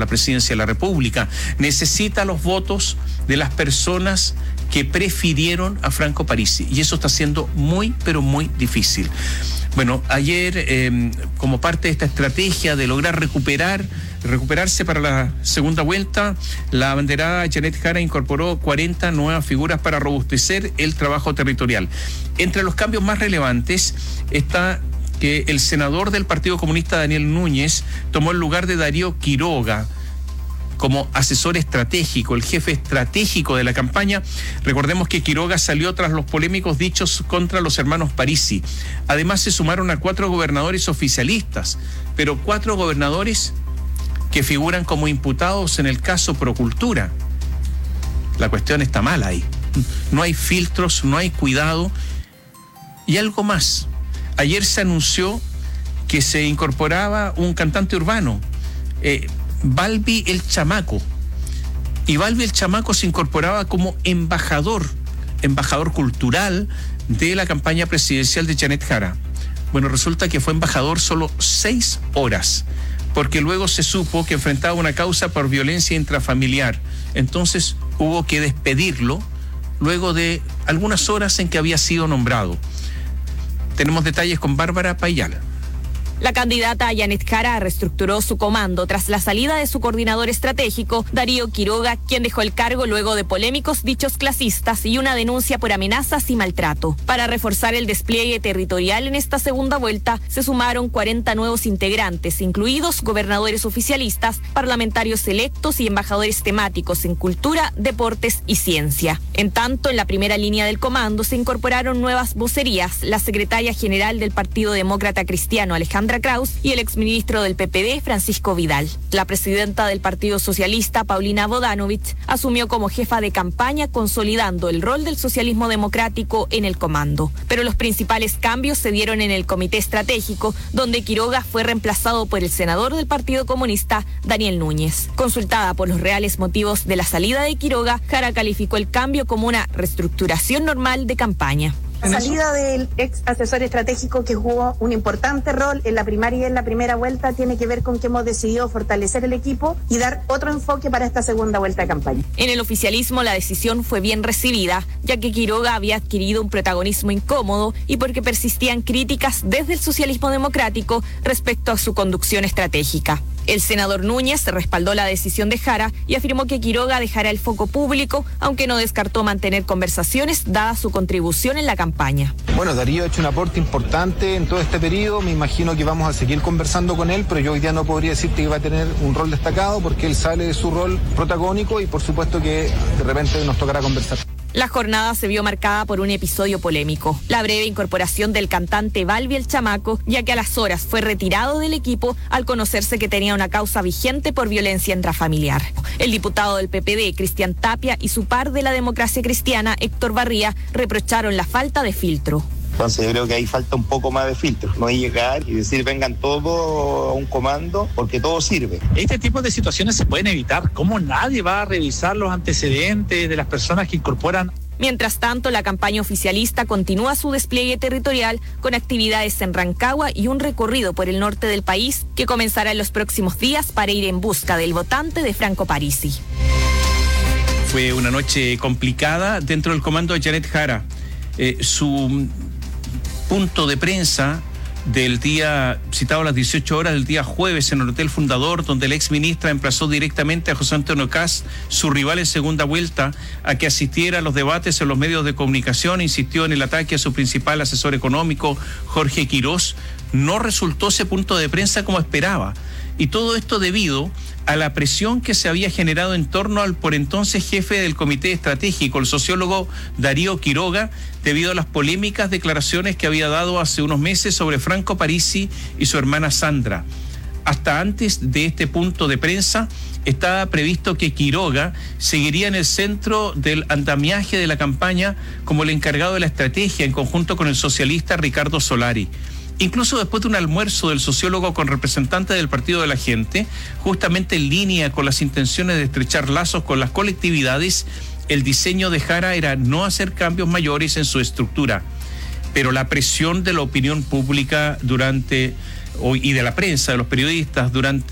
la presidencia de la República. Necesita los votos de las personas que prefirieron a Franco Parisi, y eso está siendo muy, pero muy difícil. Bueno, ayer, como parte de esta estrategia de lograr recuperarse para la segunda vuelta, la abanderada Janet Jara incorporó 40 nuevas figuras para robustecer el trabajo territorial. Entre los cambios más relevantes está que el senador del Partido Comunista, Daniel Núñez, tomó el lugar de Darío Quiroga como asesor estratégico, el jefe estratégico de la campaña. Recordemos que Quiroga salió tras los polémicos dichos contra los hermanos Parisi. Además se sumaron a 4 gobernadores oficialistas, pero 4 gobernadores que figuran como imputados en el caso Procultura. La cuestión está mal ahí. No hay filtros, no hay cuidado. Y algo más. Ayer se anunció que se incorporaba un cantante urbano, Balbi el Chamaco. Y Balbi el Chamaco se incorporaba como embajador cultural de la campaña presidencial de Janet Jara. Bueno, resulta que fue embajador solo 6 horas, porque luego se supo que enfrentaba una causa por violencia intrafamiliar. Entonces hubo que despedirlo luego de algunas horas en que había sido nombrado. Tenemos detalles con Bárbara Payala. La candidata Janet Jara reestructuró su comando tras la salida de su coordinador estratégico, Darío Quiroga, quien dejó el cargo luego de polémicos dichos clasistas y una denuncia por amenazas y maltrato. Para reforzar el despliegue territorial en esta segunda vuelta, se sumaron 40 nuevos integrantes, incluidos gobernadores oficialistas, parlamentarios electos y embajadores temáticos en cultura, deportes y ciencia. En tanto, en la primera línea del comando se incorporaron nuevas vocerías, la secretaria general del Partido Demócrata Cristiano, Alejandra Kraus, y el exministro del PPD, Francisco Vidal. La presidenta del Partido Socialista, Paulina Bodanovich, asumió como jefa de campaña, consolidando el rol del socialismo democrático en el comando. Pero los principales cambios se dieron en el comité estratégico, donde Quiroga fue reemplazado por el senador del Partido Comunista, Daniel Núñez. Consultada por los reales motivos de la salida de Quiroga, Jara calificó el cambio como una reestructuración normal de campaña. La salida del ex asesor estratégico, que jugó un importante rol en la primaria y en la primera vuelta, tiene que ver con que hemos decidido fortalecer el equipo y dar otro enfoque para esta segunda vuelta de campaña. En el oficialismo la decisión fue bien recibida, ya que Quiroga había adquirido un protagonismo incómodo y porque persistían críticas desde el socialismo democrático respecto a su conducción estratégica. El senador Núñez respaldó la decisión de Jara y afirmó que Quiroga dejará el foco público, aunque no descartó mantener conversaciones dada su contribución en la campaña. Bueno, Darío ha hecho un aporte importante en todo este periodo, me imagino que vamos a seguir conversando con él, pero yo hoy día no podría decirte que va a tener un rol destacado porque él sale de su rol protagónico y por supuesto que de repente nos tocará conversar. La jornada se vio marcada por un episodio polémico, la breve incorporación del cantante Balbi el Chamaco, ya que a las horas fue retirado del equipo al conocerse que tenía una causa vigente por violencia intrafamiliar. El diputado del PPD, Cristian Tapia, y su par de la Democracia Cristiana, Héctor Barría, reprocharon la falta de filtro. Entonces yo creo que ahí falta un poco más de filtro, no es llegar y decir vengan todos a un comando porque todo sirve. Este tipo de situaciones se pueden evitar. ¿Cómo nadie va a revisar los antecedentes de las personas que incorporan? Mientras tanto, la campaña oficialista continúa su despliegue territorial con actividades en Rancagua y un recorrido por el norte del país que comenzará en los próximos días para ir en busca del votante de Franco Parisi. Fue una noche complicada dentro del comando de Janet Jara. Su punto de prensa del día, citado a las 18 horas del día jueves en el Hotel Fundador, donde la exministra emplazó directamente a José Antonio Kast, su rival en segunda vuelta, a que asistiera a los debates en los medios de comunicación, insistió en el ataque a su principal asesor económico, Jorge Quirós. No resultó ese punto de prensa como esperaba. Y todo esto debido a la presión que se había generado en torno al por entonces jefe del comité estratégico, el sociólogo Darío Quiroga, debido a las polémicas declaraciones que había dado hace unos meses sobre Franco Parisi y su hermana Sandra. Hasta antes de este punto de prensa estaba previsto que Quiroga seguiría en el centro del andamiaje de la campaña como el encargado de la estrategia en conjunto con el socialista Ricardo Solari. Incluso después de un almuerzo del sociólogo con representantes del Partido de la Gente, justamente en línea con las intenciones de estrechar lazos con las colectividades, el diseño de Jara era no hacer cambios mayores en su estructura. Pero la presión de la opinión pública durante y de la prensa, de los periodistas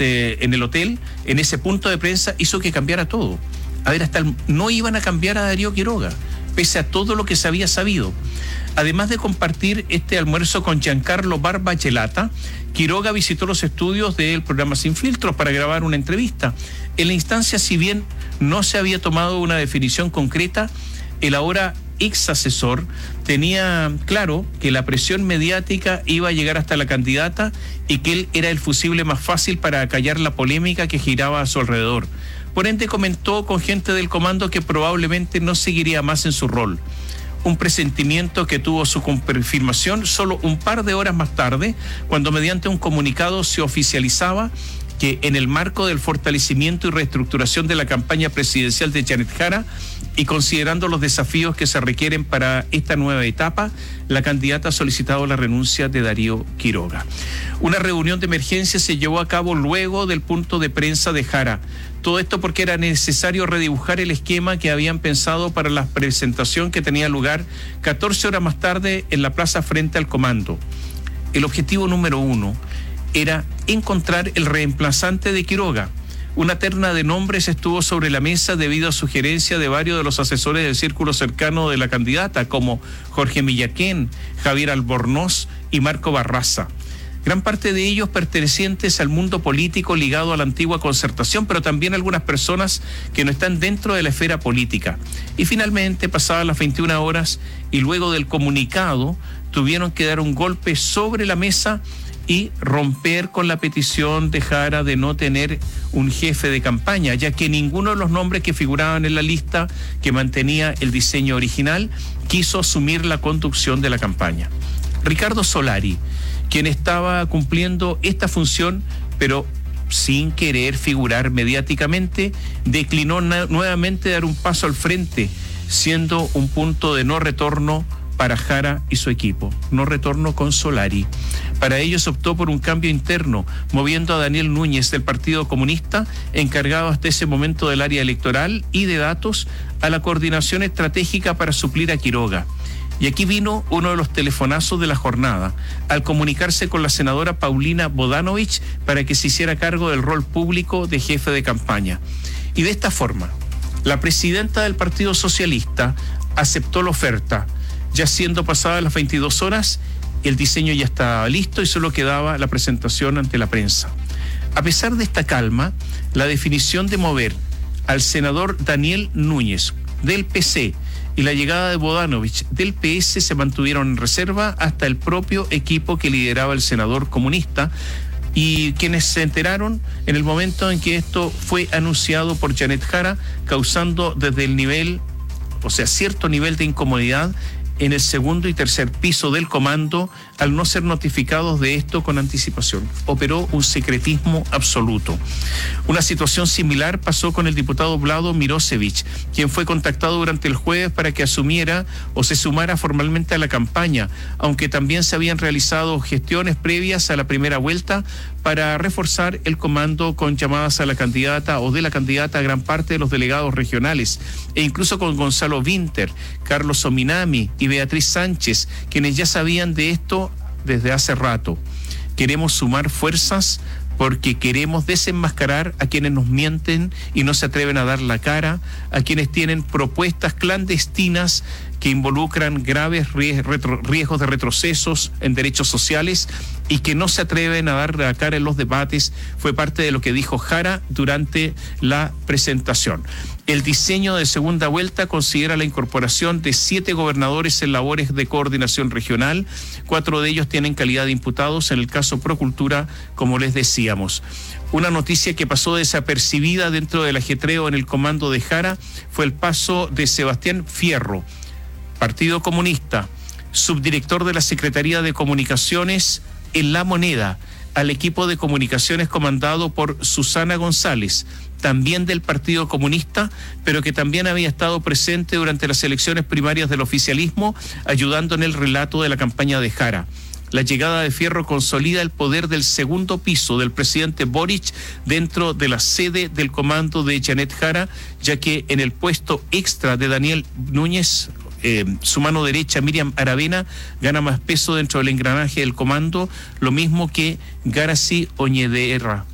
en el hotel, en ese punto de prensa, hizo que cambiara todo. A ver, no iban a cambiar a Darío Quiroga, pese a todo lo que se había sabido. Además de compartir este almuerzo con Giancarlo Barbagelata, Quiroga visitó los estudios del programa Sin Filtros para grabar una entrevista. En la instancia, si bien no se había tomado una definición concreta, el ahora ex asesor tenía claro que la presión mediática iba a llegar hasta la candidata y que él era el fusible más fácil para acallar la polémica que giraba a su alrededor. Por ende, comentó con gente del comando que probablemente no seguiría más en su rol. Un presentimiento que tuvo su confirmación solo un par de horas más tarde, cuando mediante un comunicado se oficializaba que en el marco del fortalecimiento y reestructuración de la campaña presidencial de Janet Jara y considerando los desafíos que se requieren para esta nueva etapa, la candidata ha solicitado la renuncia de Darío Quiroga. Una reunión de emergencia se llevó a cabo luego del punto de prensa de Jara. Todo esto porque era necesario redibujar el esquema que habían pensado para la presentación que tenía lugar 14 horas más tarde en la plaza frente al comando. El objetivo número 1 era encontrar el reemplazante de Quiroga. Una terna de nombres estuvo sobre la mesa debido a sugerencia de varios de los asesores del círculo cercano de la candidata, como Jorge Millaquén, Javier Albornoz y Marco Barraza. Gran parte de ellos pertenecientes al mundo político ligado a la antigua Concertación, pero también algunas personas que no están dentro de la esfera política. Y finalmente, pasadas las 21 horas y luego del comunicado, tuvieron que dar un golpe sobre la mesa y romper con la petición de Jara de no tener un jefe de campaña, ya que ninguno de los nombres que figuraban en la lista que mantenía el diseño original quiso asumir la conducción de la campaña. Ricardo Solari, quien estaba cumpliendo esta función, pero sin querer figurar mediáticamente, declinó nuevamente dar un paso al frente, siendo un punto de no retorno para Jara y su equipo. No retorno con Solari. Para ello se optó por un cambio interno, moviendo a Daniel Núñez del Partido Comunista, encargado hasta ese momento del área electoral y de datos, a la coordinación estratégica para suplir a Quiroga. Y aquí vino uno de los telefonazos de la jornada, al comunicarse con la senadora Paulina Bodanovich para que se hiciera cargo del rol público de jefe de campaña. Y de esta forma, la presidenta del Partido Socialista aceptó la oferta. Ya siendo pasadas las 22 horas, el diseño ya estaba listo y solo quedaba la presentación ante la prensa. A pesar de esta calma, la definición de mover al senador Daniel Núñez del PC y la llegada de Bodanovich del PS se mantuvieron en reserva hasta el propio equipo que lideraba el senador comunista, y quienes se enteraron en el momento en que esto fue anunciado por Janet Jara, causando desde el nivel, cierto nivel de incomodidad en el segundo y tercer piso del comando al no ser notificados de esto con anticipación. Operó un secretismo absoluto. Una situación similar pasó con el diputado Vlado Mirosevich, quien fue contactado durante el jueves para que asumiera o se sumara formalmente a la campaña, aunque también se habían realizado gestiones previas a la primera vuelta para reforzar el comando con llamadas a la candidata o de la candidata a gran parte de los delegados regionales, e incluso con Gonzalo Winter, Carlos Ominami y Beatriz Sánchez, quienes ya sabían de esto desde hace rato. Queremos sumar fuerzas porque queremos desenmascarar a quienes nos mienten y no se atreven a dar la cara, a quienes tienen propuestas clandestinas que involucran graves riesgos de retrocesos en derechos sociales y que no se atreven a dar la cara en los debates. Fue parte de lo que dijo Jara durante la presentación. El diseño de segunda vuelta considera la incorporación de 7 gobernadores en labores de coordinación regional. 4 de ellos tienen calidad de imputados en el caso Procultura, como les decíamos. Una noticia que pasó desapercibida dentro del ajetreo en el comando de Jara fue el paso de Sebastián Fierro, Partido Comunista, subdirector de la Secretaría de Comunicaciones en La Moneda, al equipo de comunicaciones comandado por Susana González, también del Partido Comunista, pero que también había estado presente durante las elecciones primarias del oficialismo, ayudando en el relato de la campaña de Jara. La llegada de Fierro consolida el poder del segundo piso del presidente Boric dentro de la sede del comando de Janet Jara, ya que en el puesto extra de Daniel Núñez, su mano derecha, Miriam Aravena, gana más peso dentro del engranaje del comando, lo mismo que Garacy Oñederra,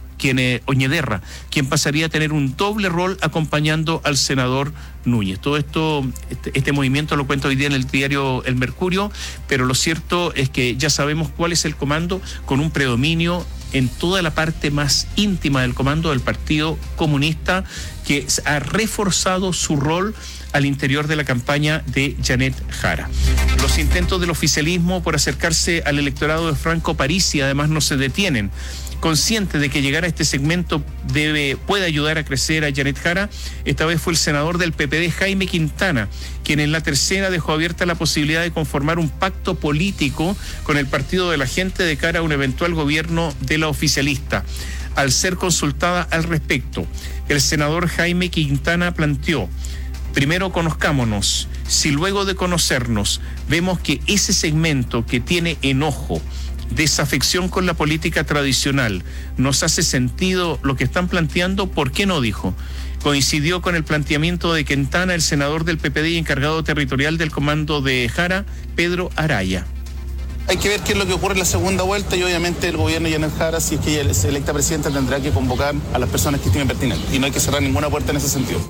quien pasaría a tener un doble rol acompañando al senador Núñez. Todo esto, este movimiento lo cuento hoy día en el diario El Mercurio, pero lo cierto es que ya sabemos cuál es el comando, con un predominio en toda la parte más íntima del comando del Partido Comunista, que ha reforzado su rol al interior de la campaña de Janet Jara. Los intentos del oficialismo por acercarse al electorado de Franco Parisi además no se detienen. Consciente de que llegar a este segmento puede ayudar a crecer a Janet Jara, esta vez fue el senador del PPD, Jaime Quintana, quien en la tercera dejó abierta la posibilidad de conformar un pacto político con el Partido de la Gente de cara a un eventual gobierno de la oficialista. Al ser consultada al respecto, el senador Jaime Quintana planteó: primero conozcámonos, si luego de conocernos vemos que ese segmento que tiene enojo, desafección con la política tradicional, nos hace sentido lo que están planteando, ¿por qué no? Dijo. Coincidió con el planteamiento de Quintana el senador del PPD y encargado territorial del comando de Jara, Pedro Araya. Hay que ver qué es lo que ocurre en la segunda vuelta y obviamente el gobierno de Janet Jara, si es que ella es electa presidenta, tendrá que convocar a las personas que estimen pertinentes y no hay que cerrar ninguna puerta en ese sentido.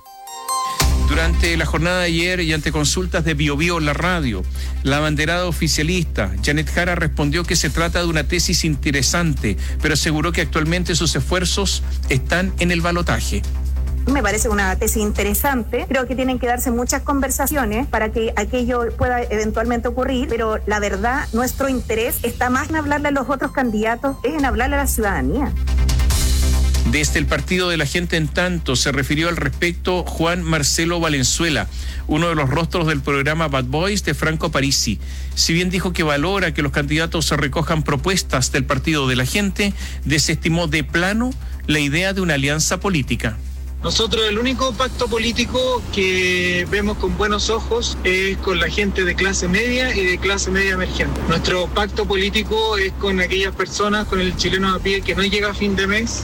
Durante la jornada de ayer y ante consultas de Biobío La Radio, la abanderada oficialista Janet Jara respondió que se trata de una tesis interesante, pero aseguró que actualmente sus esfuerzos están en el balotaje. Me parece una tesis interesante. Creo que tienen que darse muchas conversaciones para que aquello pueda eventualmente ocurrir, pero la verdad, nuestro interés está más en hablarle a los otros candidatos, es en hablarle a la ciudadanía. Desde el Partido de la Gente, en tanto, se refirió al respecto Juan Marcelo Valenzuela, uno de los rostros del programa Bad Boys de Franco Parisi. Si bien dijo que valora que los candidatos se recojan propuestas del Partido de la Gente, desestimó de plano la idea de una alianza política. Nosotros el único pacto político que vemos con buenos ojos es con la gente de clase media y de clase media emergente. Nuestro pacto político es con aquellas personas, con el chileno a pie que no llega a fin de mes.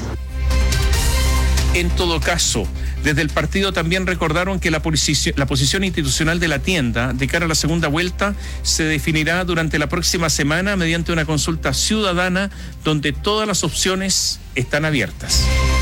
En todo caso, desde el partido también recordaron que la posición institucional de la tienda de cara a la segunda vuelta se definirá durante la próxima semana mediante una consulta ciudadana donde todas las opciones están abiertas.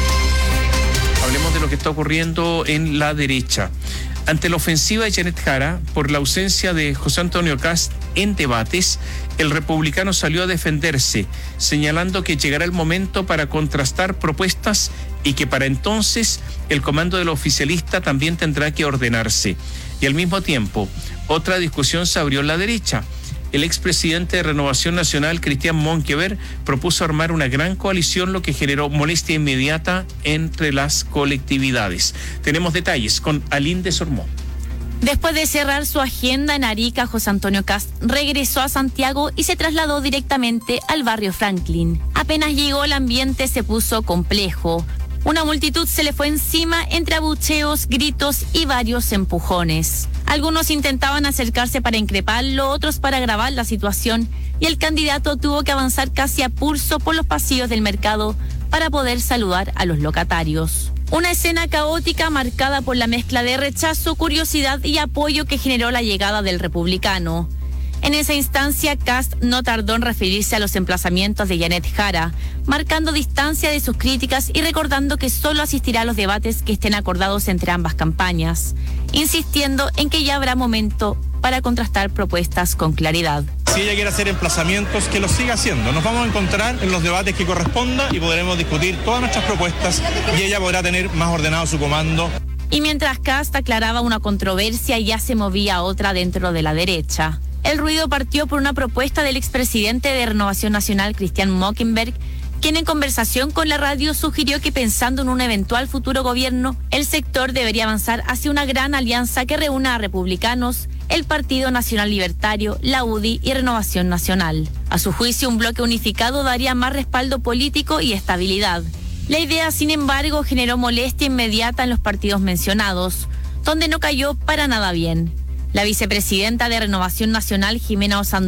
Hablemos de lo que está ocurriendo en la derecha. Ante la ofensiva de Janet Jara por la ausencia de José Antonio Kast en debates, el republicano salió a defenderse, señalando que llegará el momento para contrastar propuestas y que para entonces el comando del oficialista también tendrá que ordenarse. Y al mismo tiempo, otra discusión se abrió en la derecha. El expresidente de Renovación Nacional, Cristian Monkever, propuso armar una gran coalición, lo que generó molestia inmediata entre las colectividades. Tenemos detalles con Aline de Sormó. Después de cerrar su agenda en Arica, José Antonio Kast regresó a Santiago y se trasladó directamente al barrio Franklin. Apenas llegó, el ambiente se puso complejo. Una multitud se le fue encima entre abucheos, gritos y varios empujones. Algunos intentaban acercarse para increparlo, otros para agravar la situación, y el candidato tuvo que avanzar casi a pulso por los pasillos del mercado para poder saludar a los locatarios. Una escena caótica marcada por la mezcla de rechazo, curiosidad y apoyo que generó la llegada del republicano. En esa instancia, Kast no tardó en referirse a los emplazamientos de Janet Jara, marcando distancia de sus críticas y recordando que solo asistirá a los debates que estén acordados entre ambas campañas, insistiendo en que ya habrá momento para contrastar propuestas con claridad. Si ella quiere hacer emplazamientos, que lo siga haciendo. Nos vamos a encontrar en los debates que corresponda y podremos discutir todas nuestras propuestas y ella podrá tener más ordenado su comando. Y mientras Kast aclaraba una controversia, ya se movía otra dentro de la derecha. El ruido partió por una propuesta del expresidente de Renovación Nacional, Cristian Monkever, quien en conversación con la radio sugirió que pensando en un eventual futuro gobierno, el sector debería avanzar hacia una gran alianza que reúna a republicanos, el Partido Nacional Libertario, la UDI y Renovación Nacional. A su juicio, un bloque unificado daría más respaldo político y estabilidad. La idea, sin embargo, generó molestia inmediata en los partidos mencionados, donde no cayó para nada bien. La vicepresidenta de Renovación Nacional, Jimena Osandón,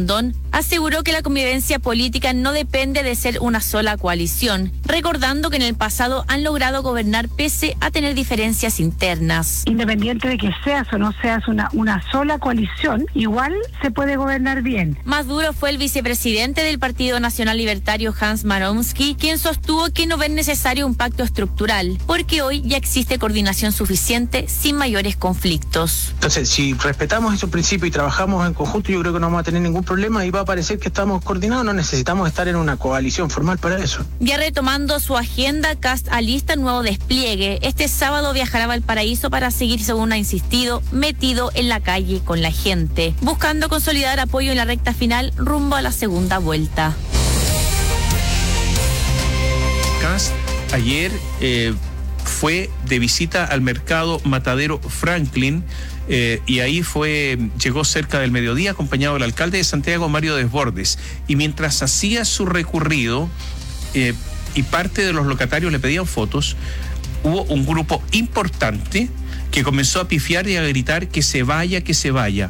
Aseguró que la convivencia política no depende de ser una sola coalición, recordando que en el pasado han logrado gobernar pese a tener diferencias internas. Independiente de que seas o no seas una sola coalición, igual se puede gobernar bien. Más duro fue el vicepresidente del Partido Nacional Libertario, Hans Maromsky, quien sostuvo que no ven necesario un pacto estructural, porque hoy ya existe coordinación suficiente sin mayores conflictos. Entonces, si respetamos esos principios y trabajamos en conjunto, yo creo que no vamos a tener ningún problema y va a parecer que estamos coordinados, no necesitamos estar en una coalición formal para eso. Ya retomando su agenda, Kast alista nuevo despliegue. Este sábado viajará a Valparaíso para seguir, según ha insistido, metido en la calle con la gente, buscando consolidar apoyo en la recta final rumbo a la segunda vuelta. Kast ayer fue de visita al mercado Matadero Franklin, y ahí llegó cerca del mediodía acompañado del alcalde de Santiago, Mario Desbordes, y mientras hacía su recorrido y parte de los locatarios le pedían fotos, hubo un grupo importante que comenzó a pifiar y a gritar que se vaya, que se vaya.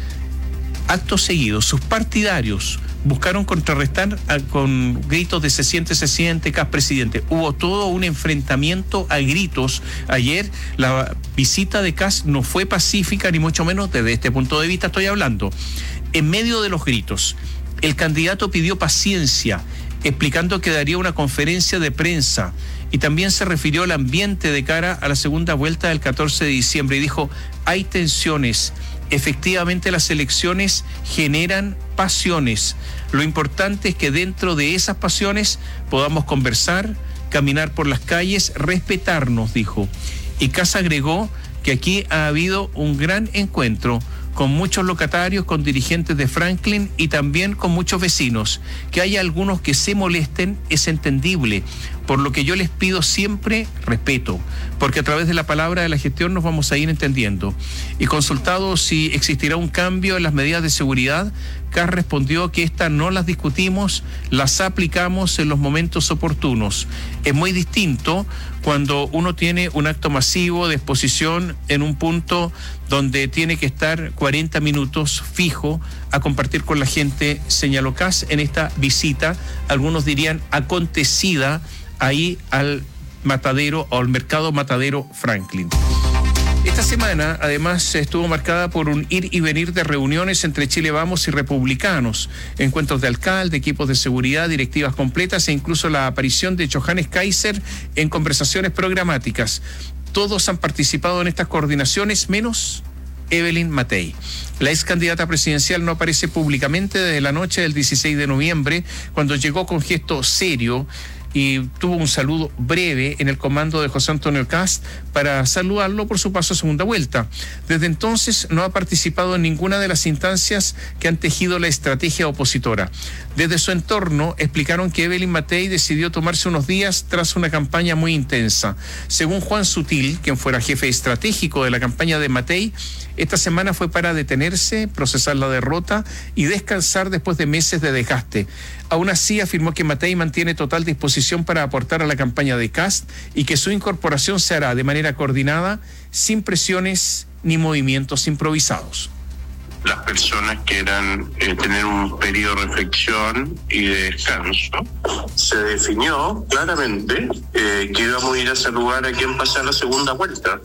Acto seguido, sus partidarios buscaron contrarrestar con gritos de se siente, Kast presidente. Hubo todo un enfrentamiento a gritos. Ayer la visita de Kast no fue pacífica, ni mucho menos desde este punto de vista estoy hablando. En medio de los gritos, el candidato pidió paciencia, explicando que daría una conferencia de prensa, y también se refirió al ambiente de cara a la segunda vuelta del 14 de diciembre y dijo, hay tensiones. Efectivamente, las elecciones generan pasiones. Lo importante es que dentro de esas pasiones podamos conversar, caminar por las calles, respetarnos, dijo. Y Kast agregó que aquí ha habido un gran encuentro con muchos locatarios, con dirigentes de Franklin y también con muchos vecinos. Que haya algunos que se molesten es entendible, por lo que yo les pido siempre respeto, porque a través de la palabra de la gestión nos vamos a ir entendiendo. Y consultado si existirá un cambio en las medidas de seguridad, Kast respondió que estas no las discutimos, las aplicamos en los momentos oportunos. Es muy distinto cuando uno tiene un acto masivo de exposición en un punto donde tiene que estar 40 minutos fijo a compartir con la gente, señaló Kast en esta visita, algunos dirían acontecida, ahí al matadero o al mercado Matadero Franklin. Esta semana, además, estuvo marcada por un ir y venir de reuniones entre Chile Vamos y republicanos, encuentros de alcalde, equipos de seguridad, directivas completas e incluso la aparición de Johannes Kaiser en conversaciones programáticas. Todos han participado en estas coordinaciones, menos Evelyn Matei. La ex candidata presidencial no aparece públicamente desde la noche del 16 de noviembre, cuando llegó con gesto serio y tuvo un saludo breve en el comando de José Antonio Kast para saludarlo por su paso a segunda vuelta. Desde entonces no ha participado en ninguna de las instancias que han tejido la estrategia opositora. Desde su entorno explicaron que Evelyn Matei decidió tomarse unos días tras una campaña muy intensa. Según Juan Sutil, quien fuera jefe estratégico de la campaña de Matei, esta semana fue para detenerse, procesar la derrota y descansar después de meses de desgaste. Aún así, afirmó que Matei mantiene total disposición para aportar a la campaña de Kast y que su incorporación se hará de manera coordinada, sin presiones ni movimientos improvisados. Las personas quieran tener un periodo de reflexión y de descanso, se definió claramente que íbamos a ir a saludar a quien pasa a la segunda vuelta.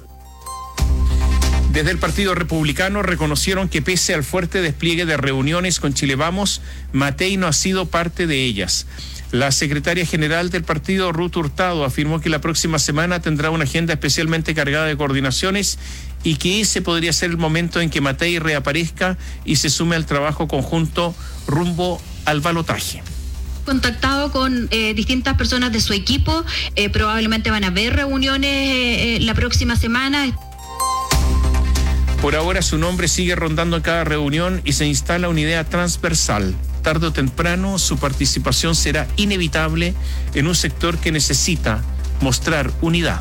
Desde el Partido Republicano reconocieron que pese al fuerte despliegue de reuniones con Chile Vamos, Matei no ha sido parte de ellas. La secretaria general del partido, Ruth Hurtado, afirmó que la próxima semana tendrá una agenda especialmente cargada de coordinaciones y que ese podría ser el momento en que Matei reaparezca y se sume al trabajo conjunto rumbo al balotaje. Contactado con distintas personas de su equipo, probablemente van a haber reuniones la próxima semana. Por ahora su nombre sigue rondando en cada reunión y se instala una idea transversal. Tarde o temprano su participación será inevitable en un sector que necesita mostrar unidad.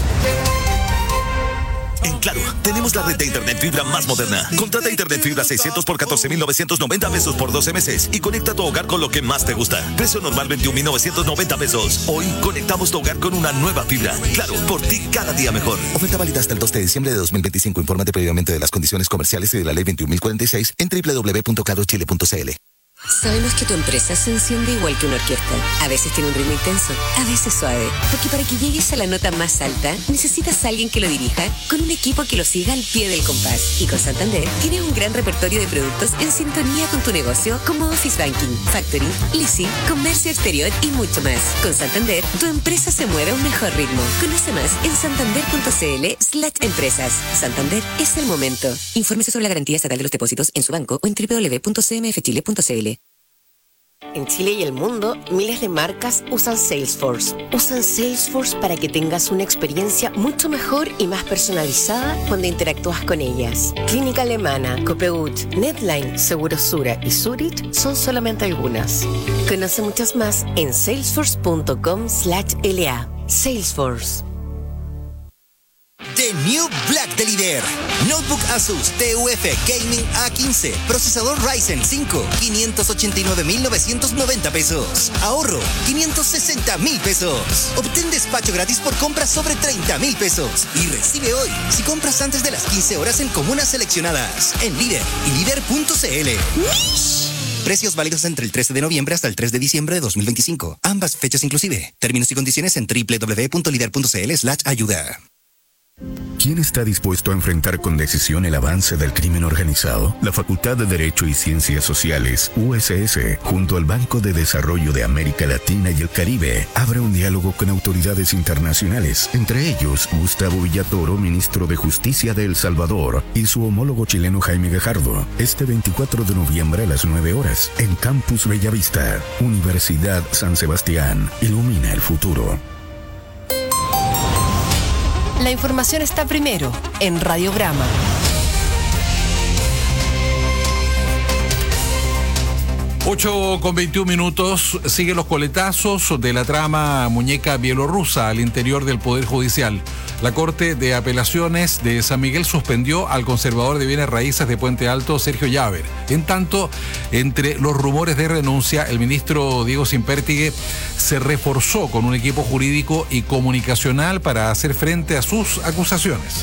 En Claro, tenemos la red de internet fibra más moderna. Contrata internet fibra 600 por 14,990 pesos por 12 meses y conecta tu hogar con lo que más te gusta. Precio normal 21,990 pesos. Hoy conectamos tu hogar con una nueva fibra. Claro, por ti cada día mejor. Oferta válida hasta el 2 de diciembre de 2025. Infórmate previamente de las condiciones comerciales y de la ley 21.046 en www.clarochile.cl. Sabemos que tu empresa se enciende igual que una orquesta. A veces tiene un ritmo intenso, a veces suave. Porque para que llegues a la nota más alta, necesitas a alguien que lo dirija con un equipo que lo siga al pie del compás. Y con Santander, tienes un gran repertorio de productos en sintonía con tu negocio, como Office Banking, Factoring, Leasing, Comercio Exterior y mucho más. Con Santander, tu empresa se mueve a un mejor ritmo. Conoce más en santander.cl/empresas. Santander es el momento. Infórmese sobre la garantía estatal de los depósitos en su banco o en www.cmfchile.cl. En Chile y el mundo, miles de marcas usan Salesforce. Usan Salesforce para que tengas una experiencia mucho mejor y más personalizada cuando interactúas con ellas. Clínica Alemana, Copegut, Netline, Segurosura y Zurich son solamente algunas. Conoce muchas más en salesforce.com/la. Salesforce. The New Black de Líder. Notebook Asus TUF Gaming A15. Procesador Ryzen 5. 589,990 pesos. Ahorro 560,000 pesos. Obtén despacho gratis por compras sobre 30,000 pesos. Y recibe hoy si compras antes de las 15 horas en comunas seleccionadas. En Líder y líder.cl. Precios válidos entre el 13 de noviembre hasta el 3 de diciembre de 2025. Ambas fechas inclusive. Términos y condiciones en www.lider.cl/ayuda. ¿Quién está dispuesto a enfrentar con decisión el avance del crimen organizado? La Facultad de Derecho y Ciencias Sociales, USS, junto al Banco de Desarrollo de América Latina y el Caribe, abre un diálogo con autoridades internacionales, entre ellos Gustavo Villatoro, ministro de Justicia de El Salvador, y su homólogo chileno Jaime Gajardo, este 24 de noviembre a las 9 horas, en Campus Bellavista, Universidad San Sebastián. Ilumina el futuro. La información está primero en Radiograma. 8:21. Siguen los coletazos de la trama muñeca bielorrusa al interior del Poder Judicial. La Corte de Apelaciones de San Miguel suspendió al conservador de bienes raíces de Puente Alto, Sergio Llaver. En tanto, entre los rumores de renuncia, el ministro Diego Sempértigue se reforzó con un equipo jurídico y comunicacional para hacer frente a sus acusaciones.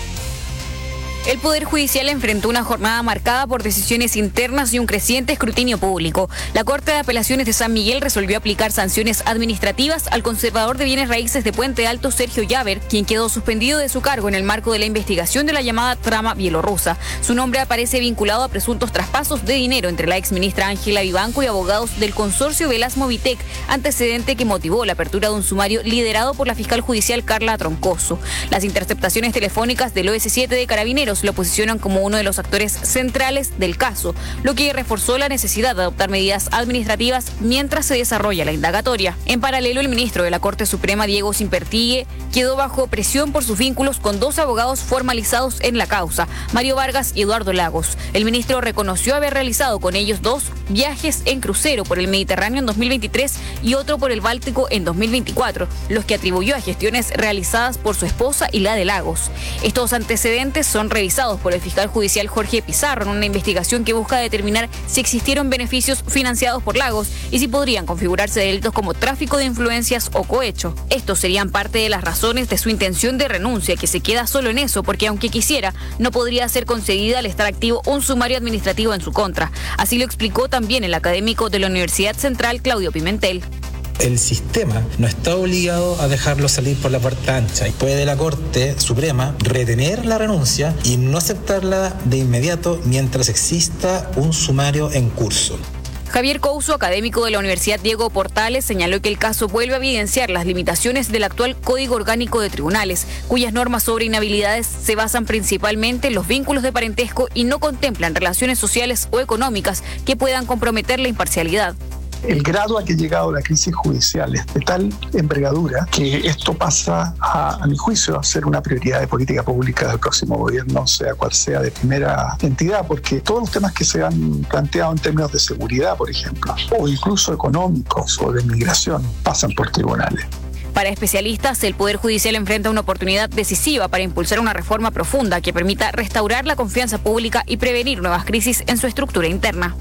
El Poder Judicial enfrentó una jornada marcada por decisiones internas y un creciente escrutinio público. La Corte de Apelaciones de San Miguel resolvió aplicar sanciones administrativas al conservador de bienes raíces de Puente Alto, Sergio Llaver, quien quedó suspendido de su cargo en el marco de la investigación de la llamada trama bielorrusa. Su nombre aparece vinculado a presuntos traspasos de dinero entre la exministra Ángela Vivanco y abogados del consorcio Velasmo Vitec, antecedente que motivó la apertura de un sumario liderado por la fiscal judicial Carla Troncoso. Las interceptaciones telefónicas del OS7 de Carabineros lo posicionan como uno de los actores centrales del caso, lo que reforzó la necesidad de adoptar medidas administrativas mientras se desarrolla la indagatoria. En paralelo, el ministro de la Corte Suprema, Diego Sempértigue, quedó bajo presión por sus vínculos con dos abogados formalizados en la causa, Mario Vargas y Eduardo Lagos. El ministro reconoció haber realizado con ellos dos viajes en crucero por el Mediterráneo en 2023 y otro por el Báltico en 2024, los que atribuyó a gestiones realizadas por su esposa y la de Lagos. Estos antecedentes son revisados por el fiscal judicial Jorge Pizarro en una investigación que busca determinar si existieron beneficios financiados por Lagos y si podrían configurarse delitos como tráfico de influencias o cohecho. Estos serían parte de las razones de su intención de renuncia, que se queda solo en eso porque aunque quisiera, no podría ser concedida al estar activo un sumario administrativo en su contra. Así lo explicó también el académico de la Universidad Central, Claudio Pimentel. El sistema no está obligado a dejarlo salir por la puerta ancha y puede la Corte Suprema retener la renuncia y no aceptarla de inmediato mientras exista un sumario en curso. Javier Couso, académico de la Universidad Diego Portales, señaló que el caso vuelve a evidenciar las limitaciones del actual Código Orgánico de Tribunales, cuyas normas sobre inhabilidades se basan principalmente en los vínculos de parentesco y no contemplan relaciones sociales o económicas que puedan comprometer la imparcialidad. El grado a que ha llegado la crisis judicial es de tal envergadura que esto pasa, a mi juicio, a ser una prioridad de política pública del próximo gobierno, sea cual sea de primera entidad, porque todos los temas que se han planteado en términos de seguridad, por ejemplo, o incluso económicos o de migración, pasan por tribunales. Para especialistas, el Poder Judicial enfrenta una oportunidad decisiva para impulsar una reforma profunda que permita restaurar la confianza pública y prevenir nuevas crisis en su estructura interna.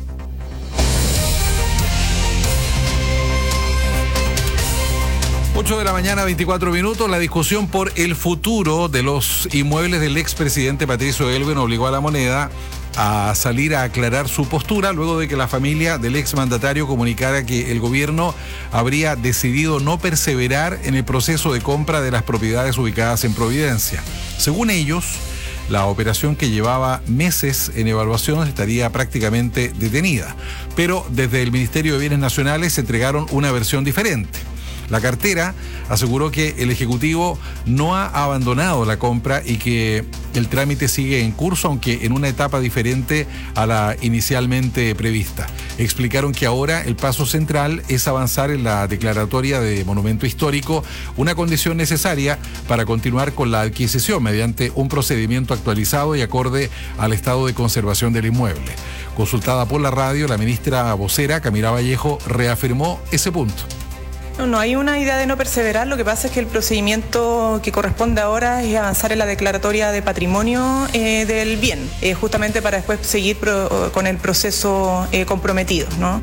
8 de la mañana, 24 minutos. La discusión por el futuro de los inmuebles del expresidente Patricio Aylwin obligó a La Moneda a salir a aclarar su postura luego de que la familia del exmandatario comunicara que el gobierno habría decidido no perseverar en el proceso de compra de las propiedades ubicadas en Providencia. Según ellos, la operación, que llevaba meses en evaluación, estaría prácticamente detenida. Pero desde el Ministerio de Bienes Nacionales entregaron una versión diferente. La cartera aseguró que el Ejecutivo no ha abandonado la compra y que el trámite sigue en curso, aunque en una etapa diferente a la inicialmente prevista. Explicaron que ahora el paso central es avanzar en la declaratoria de monumento histórico, una condición necesaria para continuar con la adquisición mediante un procedimiento actualizado y acorde al estado de conservación del inmueble. Consultada por la radio, la ministra vocera, Camila Vallejo, reafirmó ese punto. No hay una idea de no perseverar, lo que pasa es que el procedimiento que corresponde ahora es avanzar en la declaratoria de patrimonio del bien, justamente para después seguir con el proceso comprometido, ¿no?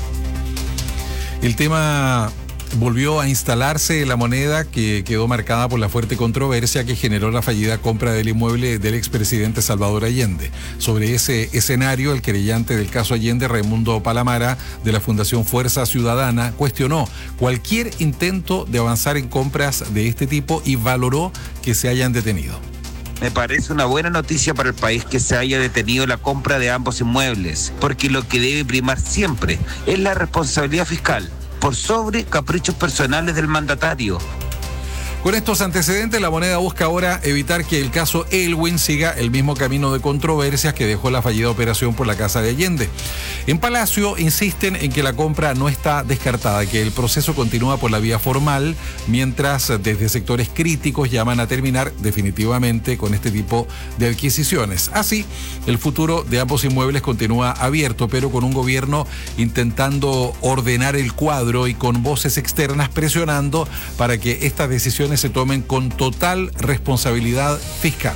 El tema volvió a instalarse La Moneda, que quedó marcada por la fuerte controversia que generó la fallida compra del inmueble del expresidente Salvador Allende. Sobre ese escenario, el querellante del caso Allende, Raimundo Palamara, de la Fundación Fuerza Ciudadana, cuestionó cualquier intento de avanzar en compras de este tipo y valoró que se hayan detenido. Me parece una buena noticia para el país que se haya detenido la compra de ambos inmuebles, porque lo que debe primar siempre es la responsabilidad fiscal, por sobre caprichos personales del mandatario. Con estos antecedentes, La Moneda busca ahora evitar que el caso Aylwin siga el mismo camino de controversias que dejó la fallida operación por la Casa de Allende. En Palacio insisten en que la compra no está descartada, que el proceso continúa por la vía formal, mientras desde sectores críticos llaman a terminar definitivamente con este tipo de adquisiciones. Así, el futuro de ambos inmuebles continúa abierto, pero con un gobierno intentando ordenar el cuadro y con voces externas presionando para que estas decisiones se tomen con total responsabilidad fiscal.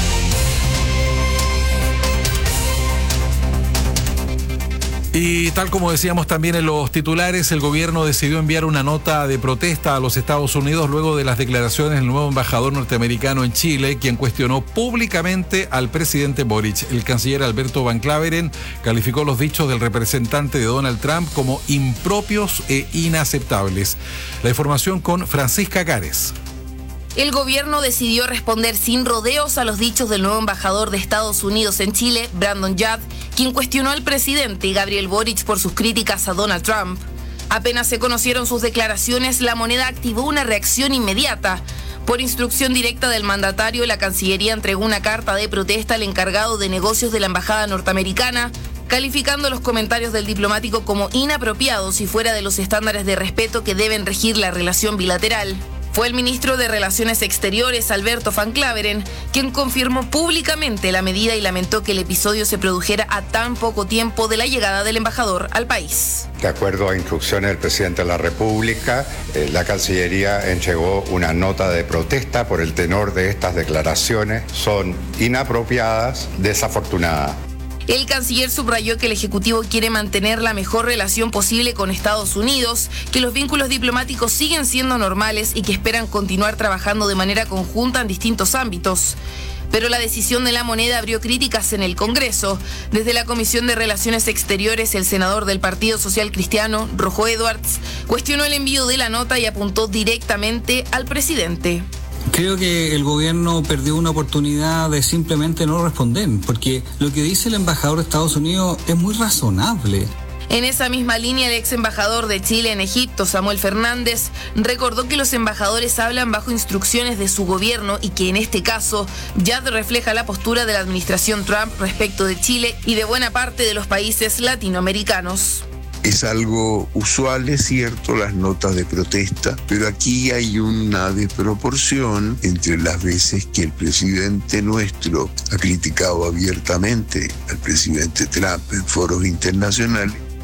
Y tal como decíamos también en los titulares, el gobierno decidió enviar una nota de protesta a los Estados Unidos luego de las declaraciones del nuevo embajador norteamericano en Chile, quien cuestionó públicamente al presidente Boric. El canciller Alberto Van Claveren calificó los dichos del representante de Donald Trump como impropios e inaceptables. La información con Francisca Cares. El gobierno decidió responder sin rodeos a los dichos del nuevo embajador de Estados Unidos en Chile, Brandon Judd, quien cuestionó al presidente Gabriel Boric por sus críticas a Donald Trump. Apenas se conocieron sus declaraciones, La Moneda activó una reacción inmediata. Por instrucción directa del mandatario, la Cancillería entregó una carta de protesta al encargado de negocios de la embajada norteamericana, calificando los comentarios del diplomático como inapropiados y fuera de los estándares de respeto que deben regir la relación bilateral. Fue el ministro de Relaciones Exteriores, Alberto Van Claveren, quien confirmó públicamente la medida y lamentó que el episodio se produjera a tan poco tiempo de la llegada del embajador al país. De acuerdo a instrucciones del presidente de la República, la Cancillería entregó una nota de protesta por el tenor de estas declaraciones. Son inapropiadas, desafortunadas. El canciller subrayó que el Ejecutivo quiere mantener la mejor relación posible con Estados Unidos, que los vínculos diplomáticos siguen siendo normales y que esperan continuar trabajando de manera conjunta en distintos ámbitos. Pero la decisión de La Moneda abrió críticas en el Congreso. Desde la Comisión de Relaciones Exteriores, el senador del Partido Social Cristiano, Rojo Edwards, cuestionó el envío de la nota y apuntó directamente al presidente. Creo que el gobierno perdió una oportunidad de simplemente no responder, porque lo que dice el embajador de Estados Unidos es muy razonable. En esa misma línea, el ex embajador de Chile en Egipto, Samuel Fernández, recordó que los embajadores hablan bajo instrucciones de su gobierno y que en este caso ya refleja la postura de la administración Trump respecto de Chile y de buena parte de los países latinoamericanos. Es algo usual, es cierto, las notas de protesta, pero aquí hay una desproporción entre las veces que el presidente nuestro ha criticado abiertamente al presidente Trump en foros internacionales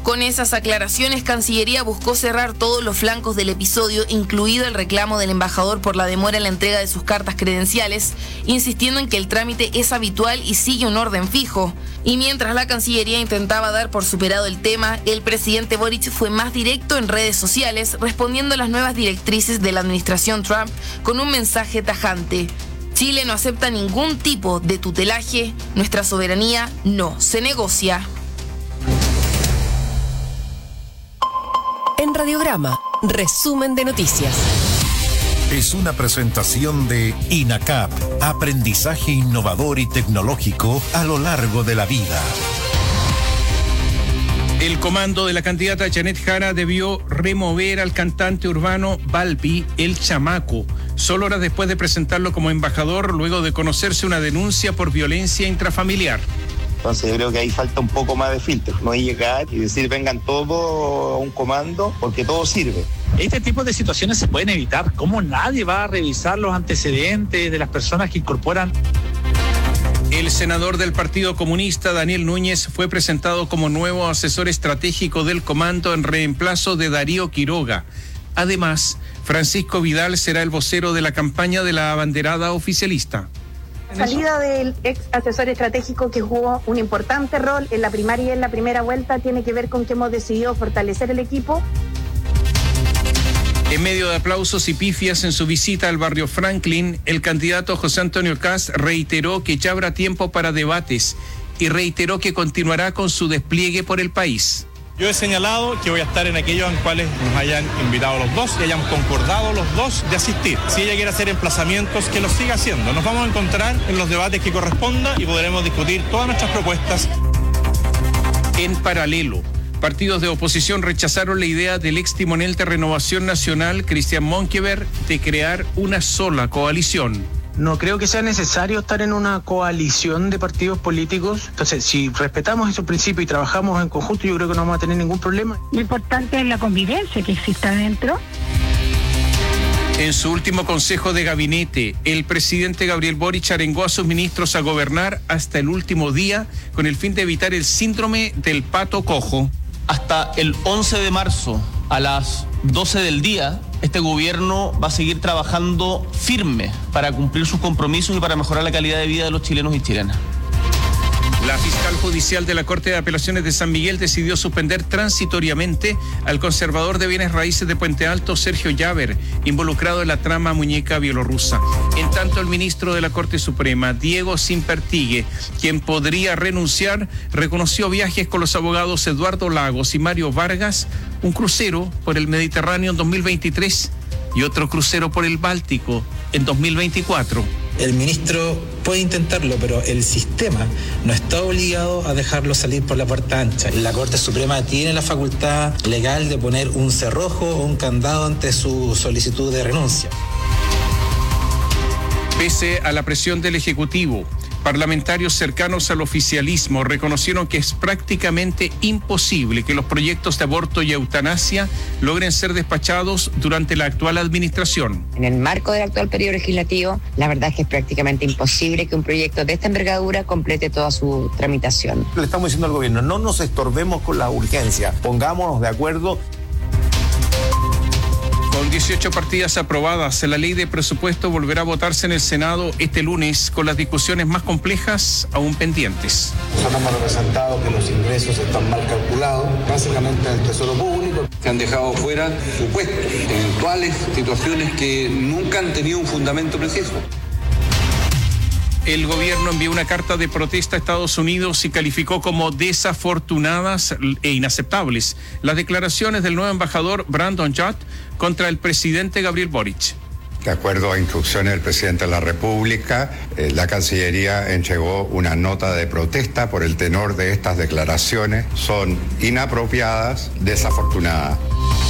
Con esas aclaraciones, Cancillería buscó cerrar todos los flancos del episodio, incluido el reclamo del embajador por la demora en la entrega de sus cartas credenciales, insistiendo en que el trámite es habitual y sigue un orden fijo. Y mientras la Cancillería intentaba dar por superado el tema, el presidente Boric fue más directo en redes sociales, respondiendo a las nuevas directrices de la administración Trump con un mensaje tajante. Chile no acepta ningún tipo de tutelaje, nuestra soberanía no se negocia. En Radiograma, resumen de noticias. Es una presentación de INACAP, aprendizaje innovador y tecnológico a lo largo de la vida. El comando de la candidata Janet Jara debió remover al cantante urbano Balbi, El Chamaco, solo horas después de presentarlo como embajador luego de conocerse una denuncia por violencia intrafamiliar. Entonces yo creo que ahí falta un poco más de filtro, no es llegar y decir vengan todos a un comando porque todo sirve. Este tipo de situaciones se pueden evitar. ¿Cómo nadie va a revisar los antecedentes de las personas que incorporan? El senador del Partido Comunista, Daniel Núñez, fue presentado como nuevo asesor estratégico del comando en reemplazo de Darío Quiroga. Además, Francisco Vidal será el vocero de la campaña de la abanderada oficialista. Salida del ex asesor estratégico que jugó un importante rol en la primaria y en la primera vuelta tiene que ver con que hemos decidido fortalecer el equipo. En medio de aplausos y pifias en su visita al barrio Franklin, el candidato José Antonio Kast reiteró que ya habrá tiempo para debates y reiteró que continuará con su despliegue por el país. Yo he señalado que voy a estar en aquellos en cuales nos hayan invitado los dos y hayan concordado los dos de asistir. Si ella quiere hacer emplazamientos, que lo siga haciendo. Nos vamos a encontrar en los debates que corresponda y podremos discutir todas nuestras propuestas. En paralelo, partidos de oposición rechazaron la idea del ex timonel de Renovación Nacional, Cristian Monkeberg, de crear una sola coalición. No creo que sea necesario estar en una coalición de partidos políticos. Entonces, si respetamos esos principios y trabajamos en conjunto, yo creo que no vamos a tener ningún problema. Lo importante es la convivencia que exista dentro. En su último consejo de gabinete, el presidente Gabriel Boric arengó a sus ministros a gobernar hasta el último día con el fin de evitar el síndrome del pato cojo. Hasta el 11 de marzo a las 12 del día, este gobierno va a seguir trabajando firme para cumplir sus compromisos y para mejorar la calidad de vida de los chilenos y chilenas. La fiscal judicial de la Corte de Apelaciones de San Miguel decidió suspender transitoriamente al conservador de bienes raíces de Puente Alto, Sergio Llaver, involucrado en la trama muñeca bielorrusa. En tanto, el ministro de la Corte Suprema, Diego Simpertigue, quien podría renunciar, reconoció viajes con los abogados Eduardo Lagos y Mario Vargas, un crucero por el Mediterráneo en 2023 y otro crucero por el Báltico en 2024. El ministro puede intentarlo, pero el sistema no está obligado a dejarlo salir por la puerta ancha. La Corte Suprema tiene la facultad legal de poner un cerrojo o un candado ante su solicitud de renuncia. Pese a la presión del Ejecutivo, parlamentarios cercanos al oficialismo reconocieron que es prácticamente imposible que los proyectos de aborto y eutanasia logren ser despachados durante la actual administración. En el marco del actual periodo legislativo, la verdad es que es prácticamente imposible que un proyecto de esta envergadura complete toda su tramitación. Le estamos diciendo al gobierno, no nos estorbemos con la urgencia, pongámonos de acuerdo. Con 18 partidas aprobadas, la ley de presupuesto volverá a votarse en el Senado este lunes con las discusiones más complejas aún pendientes. Nosotros hemos representado que los ingresos están mal calculados, básicamente en el Tesoro Público. Se han dejado fuera supuestos, eventuales situaciones que nunca han tenido un fundamento preciso. El gobierno envió una carta de protesta a Estados Unidos y calificó como desafortunadas e inaceptables las declaraciones del nuevo embajador Brandon Judd contra el presidente Gabriel Boric. De acuerdo a instrucciones del presidente de la República, la Cancillería entregó una nota de protesta por el tenor de estas declaraciones. Son inapropiadas, desafortunadas.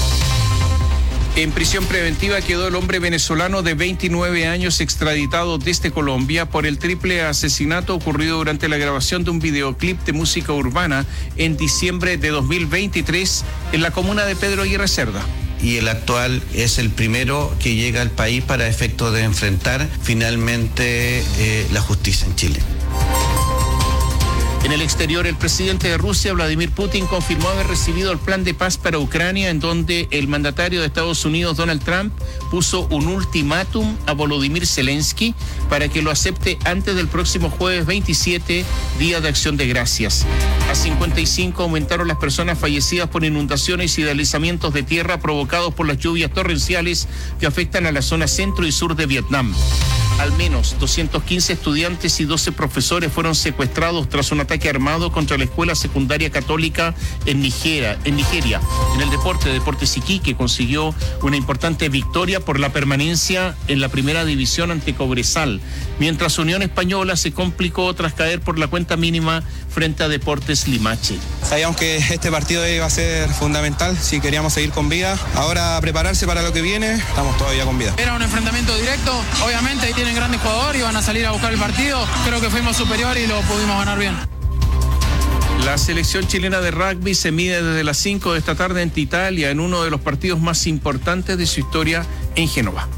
En prisión preventiva quedó el hombre venezolano de 29 años extraditado desde Colombia por el triple asesinato ocurrido durante la grabación de un videoclip de música urbana en diciembre de 2023 en la comuna de Pedro Aguirre Cerda. Y el actual es el primero que llega al país para efecto de enfrentar finalmente la justicia en Chile. En el exterior, el presidente de Rusia, Vladimir Putin, confirmó haber recibido el plan de paz para Ucrania, en donde el mandatario de Estados Unidos, Donald Trump, puso un ultimátum a Volodymyr Zelensky para que lo acepte antes del próximo jueves 27, Día de Acción de Gracias. A 55 aumentaron las personas fallecidas por inundaciones y deslizamientos de tierra provocados por las lluvias torrenciales que afectan a la zona centro y sur de Vietnam. Al menos 215 estudiantes y 12 profesores fueron secuestrados tras un ataque armado contra la escuela secundaria católica en Nigeria. En el Deportes Iquique consiguió una importante victoria por la permanencia en la primera división ante Cobresal, mientras Unión Española se complicó tras caer por la cuenta mínima frente a Deportes Limache. Sabíamos que este partido iba a ser fundamental si queríamos seguir con vida. Ahora prepararse para lo que viene, estamos todavía con vida. Era un enfrentamiento directo, obviamente tienen grandes jugadores y van a salir a buscar el partido. Creo que fuimos superiores y lo pudimos ganar bien. La selección chilena de rugby se mide desde las 5 de esta tarde ante Italia en uno de los partidos más importantes de su historia en Génova.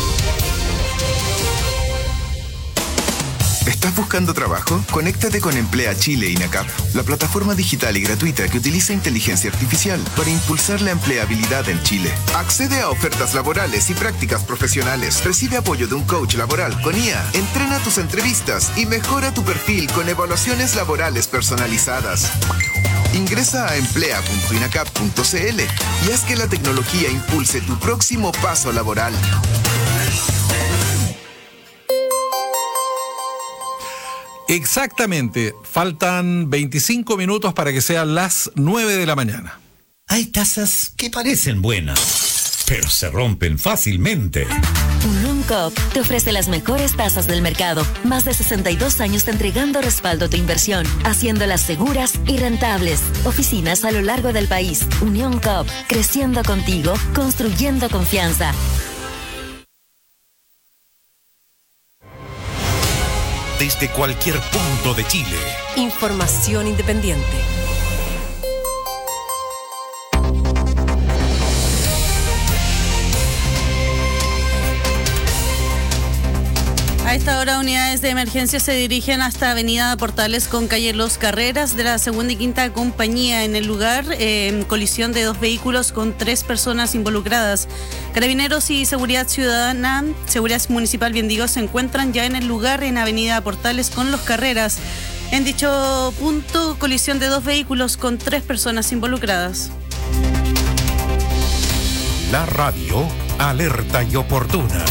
¿Estás buscando trabajo? Conéctate con Emplea Chile INACAP, la plataforma digital y gratuita que utiliza inteligencia artificial para impulsar la empleabilidad en Chile. Accede a ofertas laborales y prácticas profesionales. Recibe apoyo de un coach laboral con IA. Entrena tus entrevistas y mejora tu perfil con evaluaciones laborales personalizadas. Ingresa a emplea.inacap.cl y haz que la tecnología impulse tu próximo paso laboral. Exactamente, faltan 25 minutos para que sean las 9 de la mañana. Hay tazas que parecen buenas, pero se rompen fácilmente. Unión Coop te ofrece las mejores tasas del mercado. Más de 62 años entregando respaldo a tu inversión, haciéndolas seguras y rentables. Oficinas a lo largo del país. Unión Coop, creciendo contigo, construyendo confianza. Desde cualquier punto de Chile. Información independiente. A esta hora, unidades de emergencia se dirigen hasta Avenida Portales con calle Los Carreras de la segunda y quinta compañía. En el lugar, colisión de 2 vehículos con 3 personas involucradas. Carabineros y Seguridad Ciudadana, Seguridad Municipal, bien digo, se encuentran ya en el lugar en Avenida Portales con Los Carreras. En dicho punto, colisión de 2 vehículos con 3 personas involucradas. La radio, alerta y oportuna.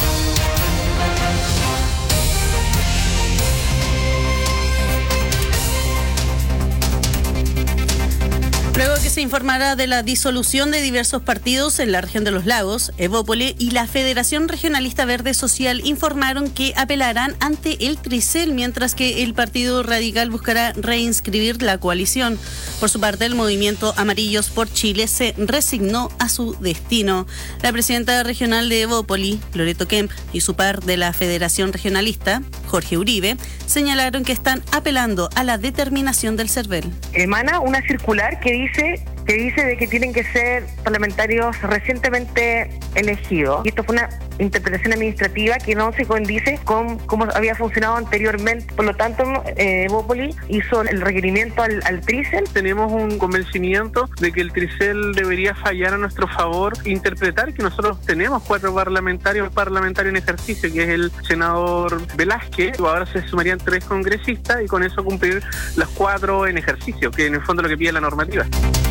Luego que se informara de la disolución de diversos partidos en la región de los Lagos, Evópoli y la Federación Regionalista Verde Social informaron que apelarán ante el Tricel, mientras que el Partido Radical buscará reinscribir la coalición. Por su parte, el movimiento Amarillos por Chile se resignó a su destino. La presidenta regional de Evópoli, Loreto Kemp, y su par de la Federación Regionalista, Jorge Uribe, señalaron que están apelando a la determinación del CERVEL. Emana una circular que dice de que tienen que ser parlamentarios recientemente elegidos. Y esto fue una interpretación administrativa que no se condice con cómo había funcionado anteriormente. Por lo tanto, Evópoli hizo el requerimiento al Tricel. Tenemos un convencimiento de que el Tricel debería fallar a nuestro favor, interpretar que nosotros tenemos 4 parlamentarios en ejercicio, que es el senador Velázquez, ahora se sumarían 3 congresistas y con eso cumplir las 4 en ejercicio, que en el fondo es lo que pide la normativa.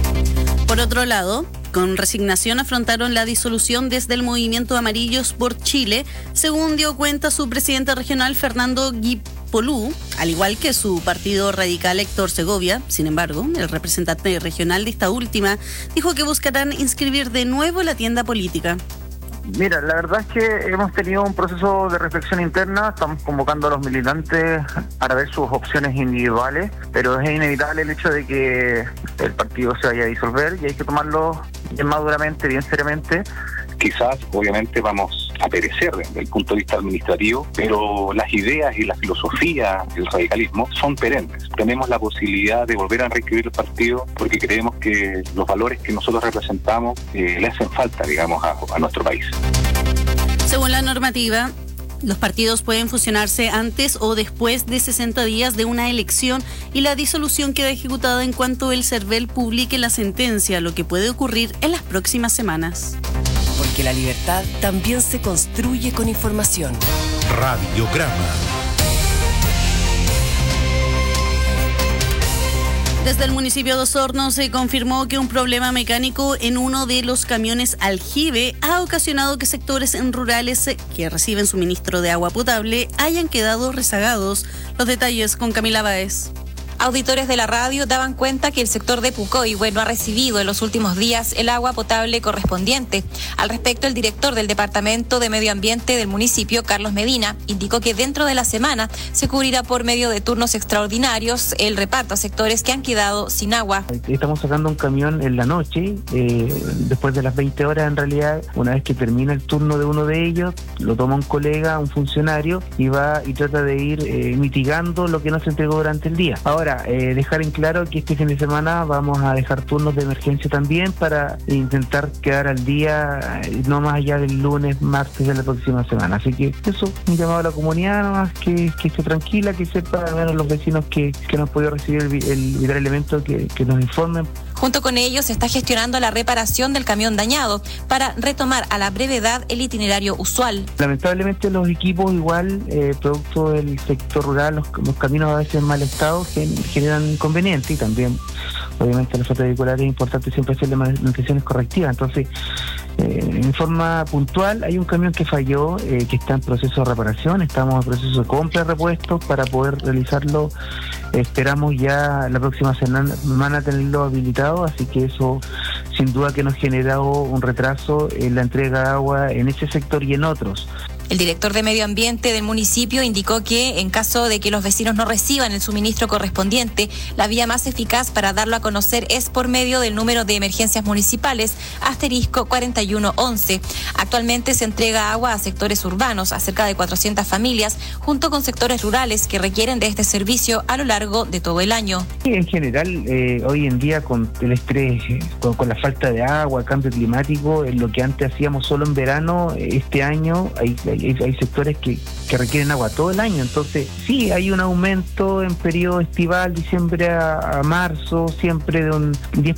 Por otro lado, con resignación afrontaron la disolución desde el movimiento Amarillos por Chile, según dio cuenta su presidente regional Fernando Guipolú, al igual que su partido radical Héctor Segovia. Sin embargo, el representante regional de esta última dijo que buscarán inscribir de nuevo la tienda política. Mira, la verdad es que hemos tenido un proceso de reflexión interna, estamos convocando a los militantes para ver sus opciones individuales, pero es inevitable el hecho de que el partido se vaya a disolver y hay que tomarlo bien maduramente, bien seriamente. Quizás, obviamente, vamos a perecer desde el punto de vista administrativo, pero las ideas y la filosofía del radicalismo son perennes. Tenemos la posibilidad de volver a reescribir el partido porque creemos que los valores que nosotros representamos le hacen falta, digamos, a nuestro país. Según la normativa, Los partidos pueden fusionarse antes o después de 60 días de una elección y la disolución queda ejecutada en cuanto el CERVEL publique la sentencia, lo que puede ocurrir en las próximas semanas. Porque la libertad también se construye con información. Radiograma. Desde el municipio de Osorno se confirmó que un problema mecánico en uno de los camiones Aljibe ha ocasionado que sectores rurales que reciben suministro de agua potable hayan quedado rezagados. Los detalles con Camila Báez. Auditores de la radio daban cuenta que el sector de Pucoihue no ha recibido en los últimos días el agua potable correspondiente. Al respecto, el director del Departamento de Medio Ambiente del municipio, Carlos Medina, indicó que dentro de la semana se cubrirá por medio de turnos extraordinarios el reparto a sectores que han quedado sin agua. Estamos sacando un camión en la noche, después de las 20 horas en realidad, una vez que termina el turno de uno de ellos, lo toma un colega, un funcionario, y va y trata de ir mitigando lo que no se entregó durante el día. Ahora, dejar en claro que este fin de semana vamos a dejar turnos de emergencia también para intentar quedar al día no más allá del lunes, martes de la próxima semana. Así que eso, un llamado a la comunidad nomás, que esté tranquila, que sepa al menos los vecinos que no han podido recibir el vital elemento que nos informen. Junto con ellos se está gestionando la reparación del camión dañado para retomar a la brevedad el itinerario usual. Lamentablemente los equipos igual, producto del sector rural, los caminos a veces en mal estado generan inconvenientes, y también obviamente la flota vehicular es importante siempre hacer las manutenciones correctivas. Entonces, en forma puntual, hay un camión que falló, que está en proceso de reparación, estamos en proceso de compra de repuestos para poder realizarlo. Esperamos ya la próxima semana tenerlo habilitado, así que eso sin duda que nos ha generado un retraso en la entrega de agua en ese sector y en otros. El director de Medio Ambiente del municipio indicó que en caso de que los vecinos no reciban el suministro correspondiente, la vía más eficaz para darlo a conocer es por medio del número de emergencias municipales *4111. Actualmente se entrega agua a sectores urbanos, a cerca de 400 familias, junto con sectores rurales que requieren de este servicio a lo largo de todo el año. En general, hoy en día con el estrés, con la falta de agua, el cambio climático, lo que antes hacíamos solo en verano, este año hay sectores que requieren agua todo el año. Entonces sí, hay un aumento en periodo estival, diciembre a marzo, siempre de un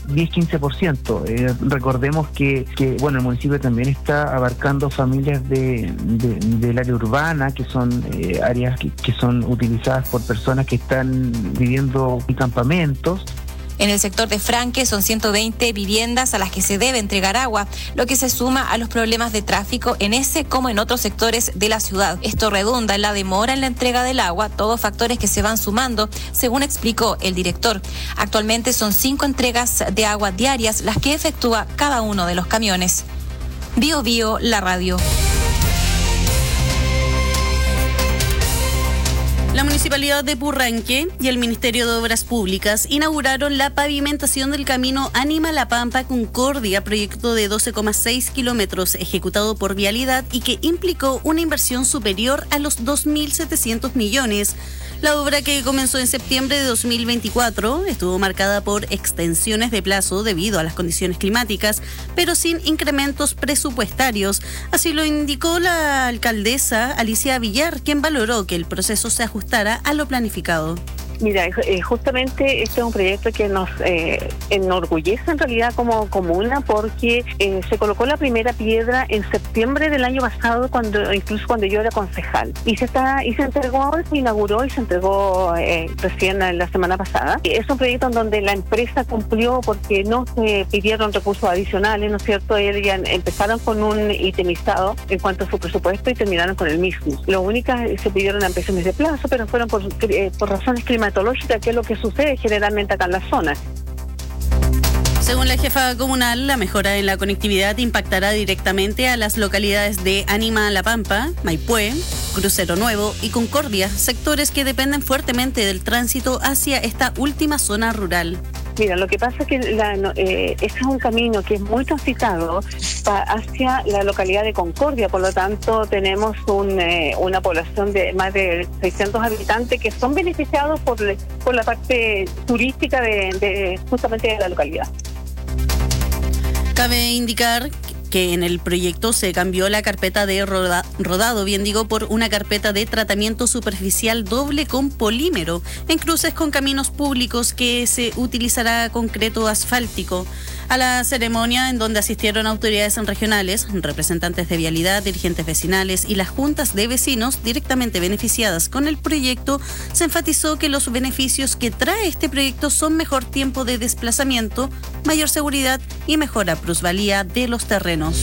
10-15%. Recordemos que el municipio también está abarcando familias del área urbana, que son áreas que son utilizadas por personas que están viviendo en campamentos. En el sector de Franque son 120 viviendas a las que se debe entregar agua, lo que se suma a los problemas de tráfico en ese como en otros sectores de la ciudad. Esto redunda en la demora en la entrega del agua, todos factores que se van sumando, según explicó el director. Actualmente son 5 entregas de agua diarias las que efectúa cada uno de los camiones. Bio Bio, la radio. La Municipalidad de Purranque y el Ministerio de Obras Públicas inauguraron la pavimentación del camino Ánima La Pampa Concordia, proyecto de 12,6 kilómetros ejecutado por Vialidad y que implicó una inversión superior a los 2.700 millones. La obra, que comenzó en septiembre de 2024, estuvo marcada por extensiones de plazo debido a las condiciones climáticas, pero sin incrementos presupuestarios. Así lo indicó la alcaldesa Alicia Villar, quien valoró que el proceso se ajustara a lo planificado. Mira, justamente este es un proyecto que nos enorgullece en realidad como comuna, porque se colocó la primera piedra en septiembre del año pasado, incluso cuando yo era concejal, y se entregó, se inauguró y se entregó recién la semana pasada. Es un proyecto en donde la empresa cumplió porque no se pidieron recursos adicionales, ¿no es cierto? Ellos empezaron con un itemizado en cuanto a su presupuesto y terminaron con el mismo. Lo único se pidieron ampliaciones de plazo, pero fueron por razones climáticas, que es lo que sucede generalmente acá en la zona. Según la jefa comunal, la mejora en la conectividad impactará directamente a las localidades de Ánima La Pampa, Maipue, Crucero Nuevo y Concordia, sectores que dependen fuertemente del tránsito hacia esta última zona rural. Mira, lo que pasa es que ese es un camino que es muy transitado hacia la localidad de Concordia, por lo tanto tenemos una población de más de 600 habitantes que son beneficiados por la parte turística justamente de la localidad. Cabe indicar que en el proyecto se cambió la carpeta de rodado, por una carpeta de tratamiento superficial doble con polímero en cruces con caminos públicos que se utilizará concreto asfáltico. A la ceremonia, en donde asistieron autoridades regionales, representantes de vialidad, dirigentes vecinales y las juntas de vecinos directamente beneficiadas con el proyecto, se enfatizó que los beneficios que trae este proyecto son mejor tiempo de desplazamiento, mayor seguridad y mejora plusvalía de los terrenos.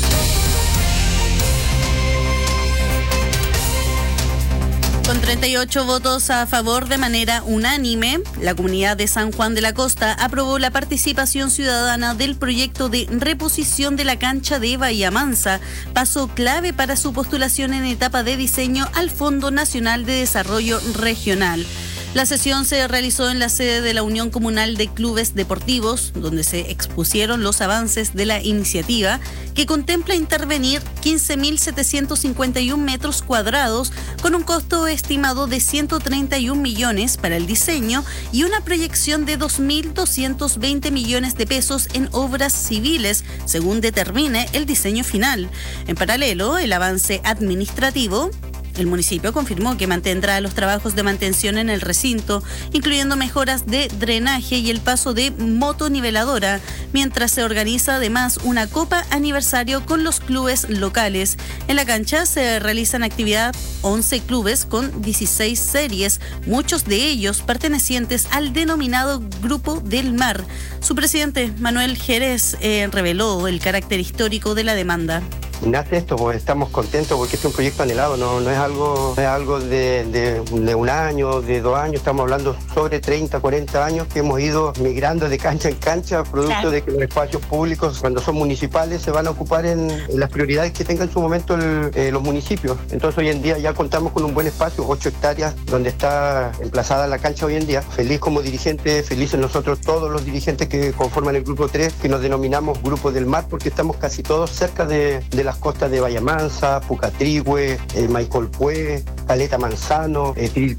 Con 38 votos a favor de manera unánime, la comunidad de San Juan de la Costa aprobó la participación ciudadana del proyecto de reposición de la cancha de Bahía Mansa, paso clave para su postulación en etapa de diseño al Fondo Nacional de Desarrollo Regional. La sesión se realizó en la sede de la Unión Comunal de Clubes Deportivos, donde se expusieron los avances de la iniciativa, que contempla intervenir 15.751 metros cuadrados con un costo estimado de 131 millones para el diseño y una proyección de 2.220 millones de pesos en obras civiles, según determine el diseño final. En paralelo, el avance administrativo. El municipio confirmó que mantendrá los trabajos de mantención en el recinto, incluyendo mejoras de drenaje y el paso de motoniveladora, mientras se organiza además una copa aniversario con los clubes locales. En la cancha se realizan actividad 11 clubes con 16 series, muchos de ellos pertenecientes al denominado Grupo del Mar. Su presidente, Manuel Jerez, reveló el carácter histórico de la demanda. Nace esto, pues estamos contentos porque este es un proyecto anhelado, no es algo de un año, de 2 años, estamos hablando sobre 30, 40 años que hemos ido migrando de cancha en cancha, producto de que los espacios públicos, cuando son municipales, se van a ocupar en las prioridades que tengan en su momento los municipios. Entonces hoy en día ya contamos con un buen espacio, 8 hectáreas, donde está emplazada la cancha hoy en día. Feliz como dirigente, felices nosotros todos los dirigentes que conforman el Grupo 3, que nos denominamos Grupo del Mar, porque estamos casi todos cerca de las costas de Bahía Mansa, Pucatrihue, Maicolpué, Caleta Manzano,